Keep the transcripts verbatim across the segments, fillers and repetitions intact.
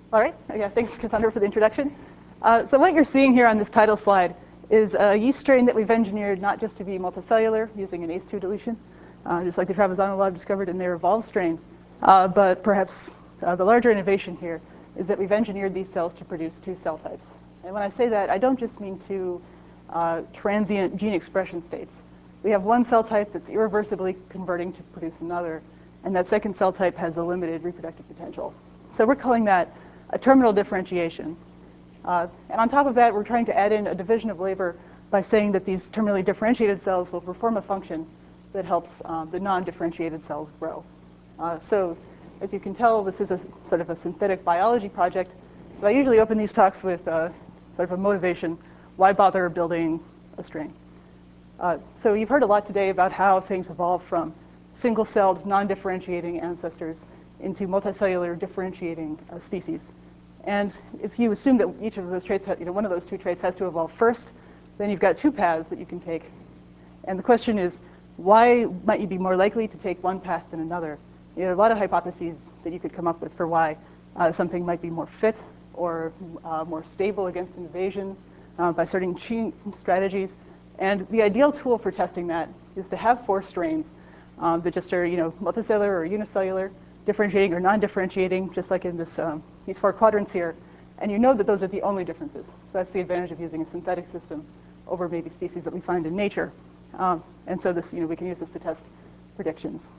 All right. Yeah, thanks, Cassandra, for the introduction. Uh, so what you're seeing here on this title slide is a yeast strain that we've engineered not just to be multicellular using an A C E two dilution, uh, just like the Travasano lab discovered in their evolved strains, uh, but perhaps uh, the larger innovation here is that we've engineered these cells to produce two cell types. And when I say that, I don't just mean two uh, transient gene expression states. We have one cell type that's irreversibly converting to produce another, and that second cell type has a limited reproductive potential. So we're calling that a terminal differentiation. Uh, and on top of that, we're trying to add in a division of labor by saying that these terminally differentiated cells will perform a function that helps um, the non-differentiated cells grow. Uh, so as you can tell, this is a sort of a synthetic biology project. So I usually open these talks with uh, sort of a motivation. Why bother building a strain? Uh, so you've heard a lot today about how things evolve from single-celled, non-differentiating ancestors into multicellular differentiating uh, species. And if you assume that each of those traits, you know, one of those two traits has to evolve first, then you've got two paths that you can take. And the question is, why might you be more likely to take one path than another? You know, there are a lot of hypotheses that you could come up with for why uh, something might be more fit or uh, more stable against invasion uh, by certain gene strategies. And the ideal tool for testing that is to have four strains um, that just are, you know, multicellular or unicellular, differentiating or non-differentiating, just like in this, um, these four quadrants here. And you know that those are the only differences. So that's the advantage of using a synthetic system over maybe species that we find in nature. Um, and so this, you know, we can use this to test predictions.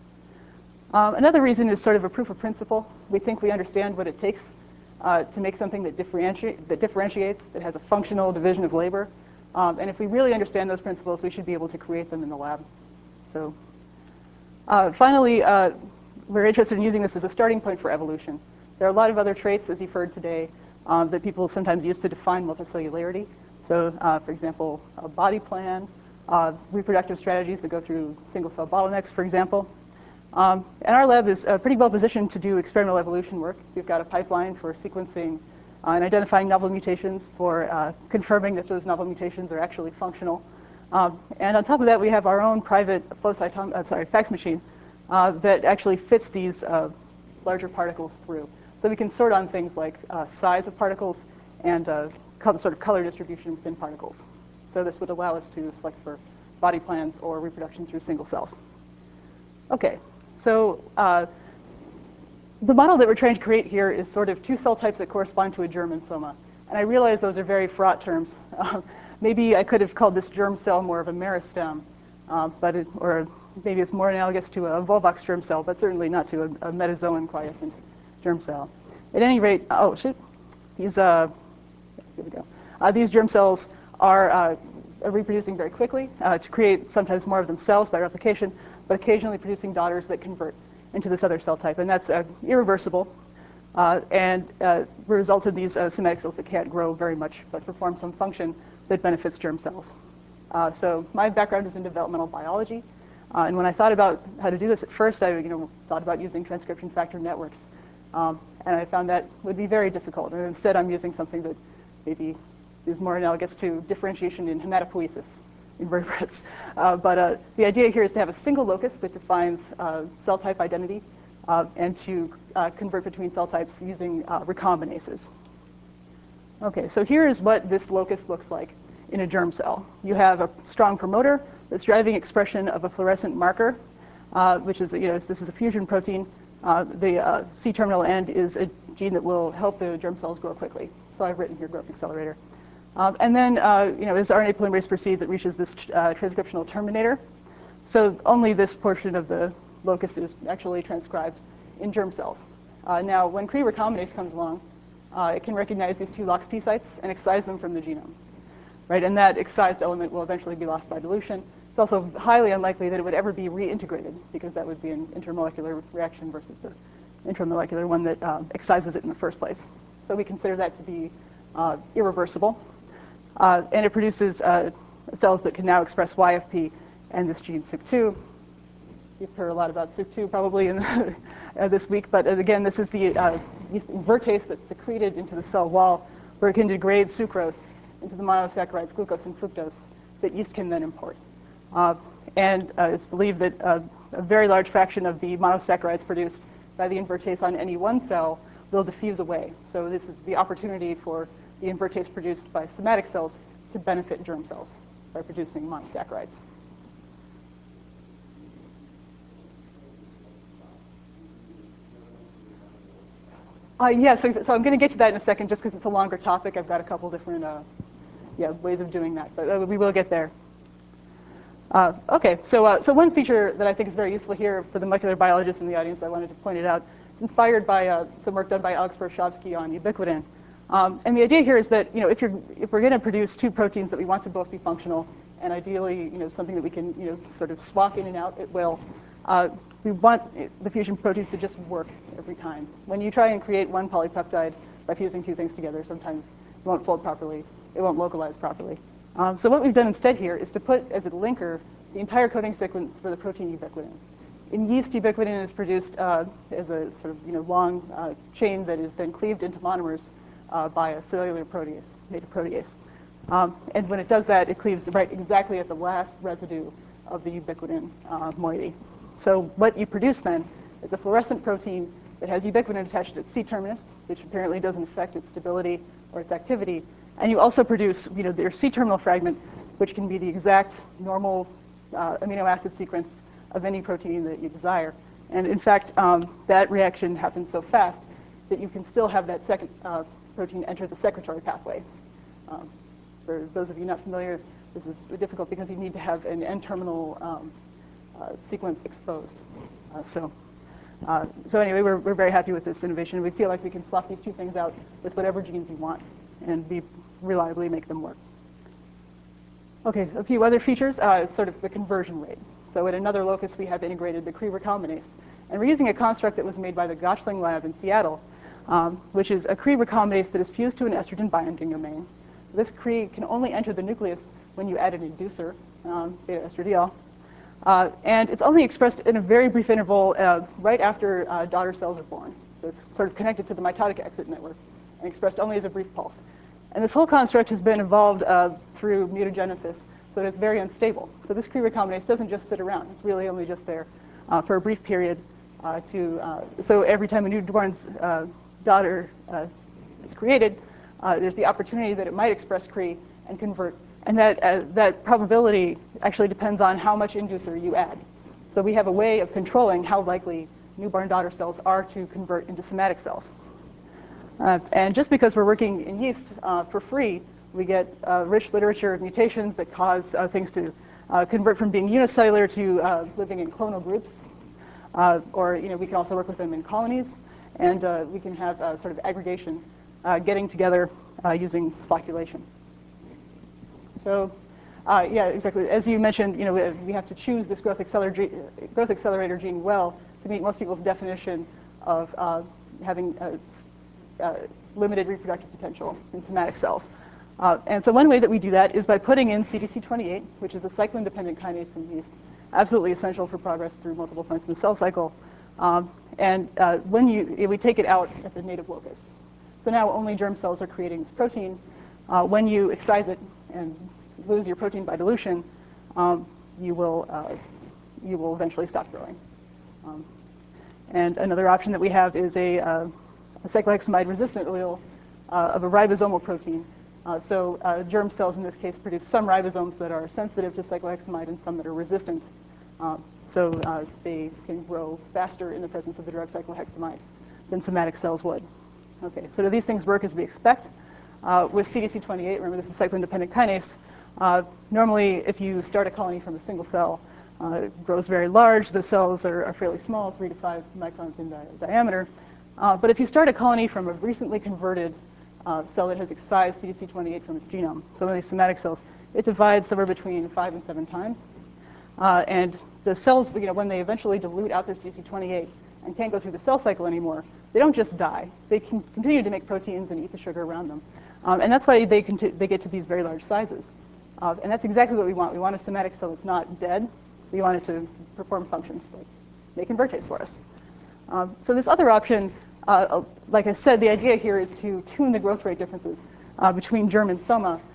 Um, another reason is sort of a proof of principle. We think we understand what it takes uh, to make something that, differenti that differentiates, that has a functional division of labor. Um, and if we really understand those principles, we should be able to create them in the lab. So uh, finally, uh, we're interested in using this as a starting point for evolution. There are a lot of other traits, as you've heard today, um, that people sometimes use to define multicellularity. So, uh, for example, a body plan, uh, reproductive strategies that go through single-cell bottlenecks, for example. Um, and our lab is uh, pretty well positioned to do experimental evolution work. We've got a pipeline for sequencing uh, and identifying novel mutations, for uh, confirming that those novel mutations are actually functional. Um, and on top of that, we have our own private flow cytom uh, sorry, fax machine uh, that actually fits these uh, larger particles through. So we can sort on things like uh, size of particles and uh, sort of color distribution within particles. So this would allow us to select for body plans or reproduction through single cells. Okay, so uh, the model that we're trying to create here is sort of two cell types that correspond to a germ and soma. And I realize those are very fraught terms. Uh, maybe I could have called this germ cell more of a meristem, uh, but it, or maybe it's more analogous to a Volvox germ cell, but certainly not to a, a metazoan quiescent germ cell. At any rate, oh shit, these uh, here we go. Uh, these germ cells are, uh, are reproducing very quickly uh, to create sometimes more of themselves by replication, but occasionally producing daughters that convert into this other cell type, and that's uh, irreversible, uh, and uh, results in these uh, somatic cells that can't grow very much, but perform some function that benefits germ cells. Uh, so my background is in developmental biology, uh, and when I thought about how to do this at first, I you know, thought about using transcription factor networks, um, and I found that would be very difficult, and instead I'm using something that maybe is more analogous to differentiation in hematopoiesis invertebrates. Uh, but uh, the idea here is to have a single locus that defines uh, cell type identity uh, and to uh, convert between cell types using uh, recombinases. Okay, so here is what this locus looks like in a germ cell. You have a strong promoter that's driving expression of a fluorescent marker, uh, which is, you know, this is a fusion protein. Uh, the uh, C-terminal end is a gene that will help the germ cells grow quickly. So I've written here growth accelerator. Um, and then, uh, you know, as R N A polymerase proceeds, it reaches this uh, transcriptional terminator. So only this portion of the locus is actually transcribed in germ cells. Uh, now, when Cre recombinase comes along, uh, it can recognize these two LOX P sites and excise them from the genome, right? And that excised element will eventually be lost by dilution. It's also highly unlikely that it would ever be reintegrated, because that would be an intermolecular reaction versus the intramolecular one that uh, excises it in the first place. So we consider that to be uh, irreversible. Uh, and it produces uh, cells that can now express Y F P and this gene S U C two. You've heard a lot about S U C two probably in the, uh, this week, but uh, again, this is the uh, invertase that's secreted into the cell wall, where it can degrade sucrose into the monosaccharides glucose and fructose that yeast can then import. Uh, and uh, it's believed that uh, a very large fraction of the monosaccharides produced by the invertase on any one cell they'll diffuse away. So this is the opportunity for the invertase produced by somatic cells to benefit germ cells by producing monosaccharides. Uh, yeah, so, so I'm going to get to that in a second just because it's a longer topic. I've got a couple different uh, yeah, ways of doing that, but uh, we will get there. Uh, okay, so, uh, so one feature that I think is very useful here for the molecular biologists in the audience, I wanted to point it out. It's inspired by uh, some work done by Alex Borchovsky on ubiquitin. Um, and the idea here is that, you know, if, you're, if we're going to produce two proteins that we want to both be functional, and ideally, you know, something that we can, you know, sort of swap in and out at will, uh, we want the fusion proteins to just work every time. When you try and create one polypeptide by fusing two things together, sometimes it won't fold properly, it won't localize properly. Um, so what we've done instead here is to put as a linker the entire coding sequence for the protein ubiquitin. In yeast, ubiquitin is produced uh, as a sort of, you know, long uh, chain that is then cleaved into monomers uh, by a cellular protease, native protease. Um, and when it does that, it cleaves right exactly at the last residue of the ubiquitin uh, moiety. So what you produce then is a fluorescent protein that has ubiquitin attached to its C-terminus, which apparently doesn't affect its stability or its activity. And you also produce, you know, their C-terminal fragment, which can be the exact normal uh, amino acid sequence of any protein that you desire. And in fact, um, that reaction happens so fast that you can still have that second uh, protein enter the secretory pathway. Um, for those of you not familiar, this is difficult because you need to have an N-terminal um, uh, sequence exposed. Uh, so, uh, so anyway, we're, we're very happy with this innovation. We feel like we can swap these two things out with whatever genes you want and be reliably make them work. Okay, a few other features, uh, sort of the conversion rate. So at another locus, we have integrated the Cre recombinase. And we're using a construct that was made by the Gotchling lab in Seattle, um, which is a Cre recombinase that is fused to an estrogen binding domain. This Cre can only enter the nucleus when you add an inducer, um, beta estradiol. Uh, and it's only expressed in a very brief interval uh, right after uh, daughter cells are born. So it's sort of connected to the mitotic exit network and expressed only as a brief pulse. And this whole construct has been evolved uh, through mutagenesis, so that it's very unstable. So this Cre recombinase doesn't just sit around. It's really only just there uh, for a brief period. Uh, to, uh, so every time a newborn's uh, daughter uh, is created, uh, there's the opportunity that it might express Cre and convert. And that, uh, that probability actually depends on how much inducer you add. So we have a way of controlling how likely newborn daughter cells are to convert into somatic cells. Uh, and just because we're working in yeast uh, for free, we get uh, rich literature of mutations that cause uh, things to uh, convert from being unicellular to uh, living in clonal groups. Uh, or, you know, we can also work with them in colonies, and uh, we can have uh, sort of aggregation, uh, getting together uh, using flocculation. So, uh, yeah, exactly. As you mentioned, you know, we, we have to choose this growth accelerator, growth accelerator gene well to meet most people's definition of uh, having uh, uh, limited reproductive potential in somatic cells. Uh, and so one way that we do that is by putting in C D C twenty-eight, which is a cyclin-dependent kinase in yeast, absolutely essential for progress through multiple points in the cell cycle. Um, and uh, when you, we take it out at the native locus. So now only germ cells are creating this protein. Uh, when you excise it and lose your protein by dilution, um, you will uh, you will eventually stop growing. Um, and another option that we have is a, uh, a cyclohexamide-resistant allele uh, of a ribosomal protein. Uh, so uh, germ cells in this case produce some ribosomes that are sensitive to cyclohexamide and some that are resistant. Uh, so uh, they can grow faster in the presence of the drug cyclohexamide than somatic cells would. Okay, so do these things work as we expect? Uh, with C D C twenty-eight, remember this is cyclin-dependent kinase. Uh, normally, if you start a colony from a single cell, uh, it grows very large. The cells are, are fairly small, three to five microns in di diameter. Uh, but if you start a colony from a recently converted uh, cell that has excised C D C twenty-eight from its genome, so one of these somatic cells, it divides somewhere between five and seven times. Uh, and the cells, you know, when they eventually dilute out their C D C twenty-eight and can't go through the cell cycle anymore, they don't just die. They can continue to make proteins and eat the sugar around them. Um, and that's why they, they get to these very large sizes. Uh, and that's exactly what we want. We want a somatic cell that's not dead. We want it to perform functions like make invertase for us. Um, so this other option, uh, like I said, the idea here is to tune the growth rate differences uh, between germ and soma